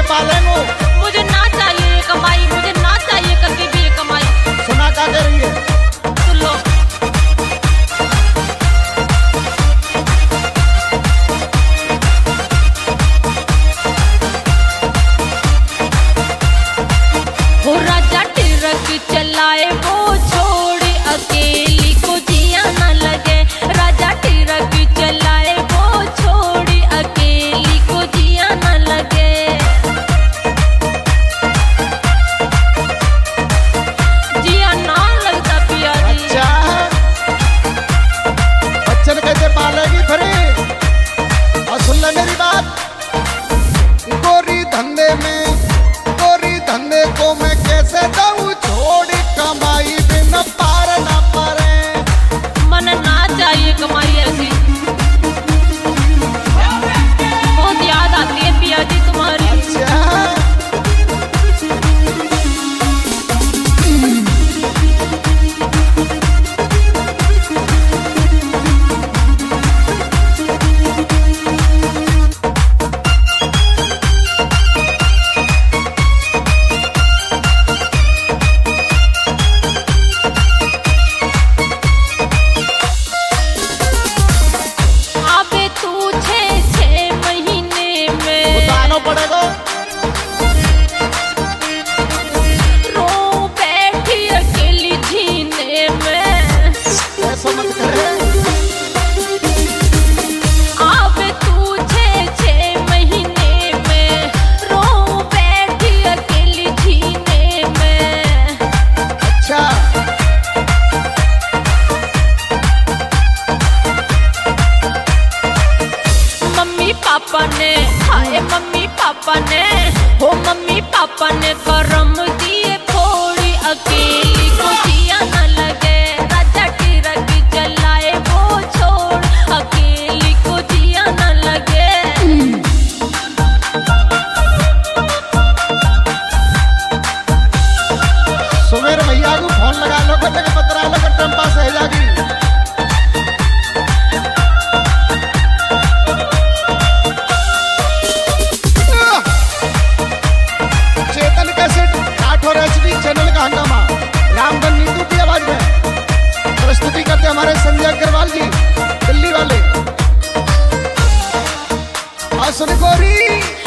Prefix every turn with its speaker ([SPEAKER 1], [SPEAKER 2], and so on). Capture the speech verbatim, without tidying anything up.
[SPEAKER 1] पालेंगे।
[SPEAKER 2] मुझे ना चाहिए ये कमाई, मुझे ना चाहिए कभी भी ये कमाई।
[SPEAKER 1] सुना क्या कर रही है?
[SPEAKER 2] सुन लो। वो राजा ट्रक चलाए वो छोड़ अकेली को जिया न लगे। राजा ट्रक चलाए वो छोड़ अकेली को जिया न लगे। जिया ना लगता पिया जी।
[SPEAKER 1] अच्छा बच्चन कैसे पालेगी फिर? और सुन ले मेरी बात, गोरी धंधे में गोरी धंधे को मैं कैसे दूं छोड़ कमाई बिन पार न पड़े।
[SPEAKER 2] मन ना चाहिए कमाई ऐसी। बहुत याद आती है पिया जी तुम्हारी।
[SPEAKER 1] अच्छा पड़ेगा।
[SPEAKER 2] रो बैठी अकेली जीने में।
[SPEAKER 1] ऐसा मत करे।
[SPEAKER 2] अब तुझे छह महीने में रो बैठी अकेली जीने में।
[SPEAKER 1] अच्छा
[SPEAKER 2] मम्मी पापा ने हाय मम्मी पापा ने हो मम्मी पापा ने करम दिए फोड़ी अकेली को जिया न लगे। राजा ट्रक चलाए वो छोड़ अकेली को जिया न लगे।
[SPEAKER 1] सुमेर भैया को फोन लगा लो, कहते कि पतरा लो कि टंपा सह जागी। चैनल का हंगामा रामधन नीतू की आवाज में प्रस्तुति करते हमारे संजय अग्रवाल जी दिल्ली वाले। और सुन गोरी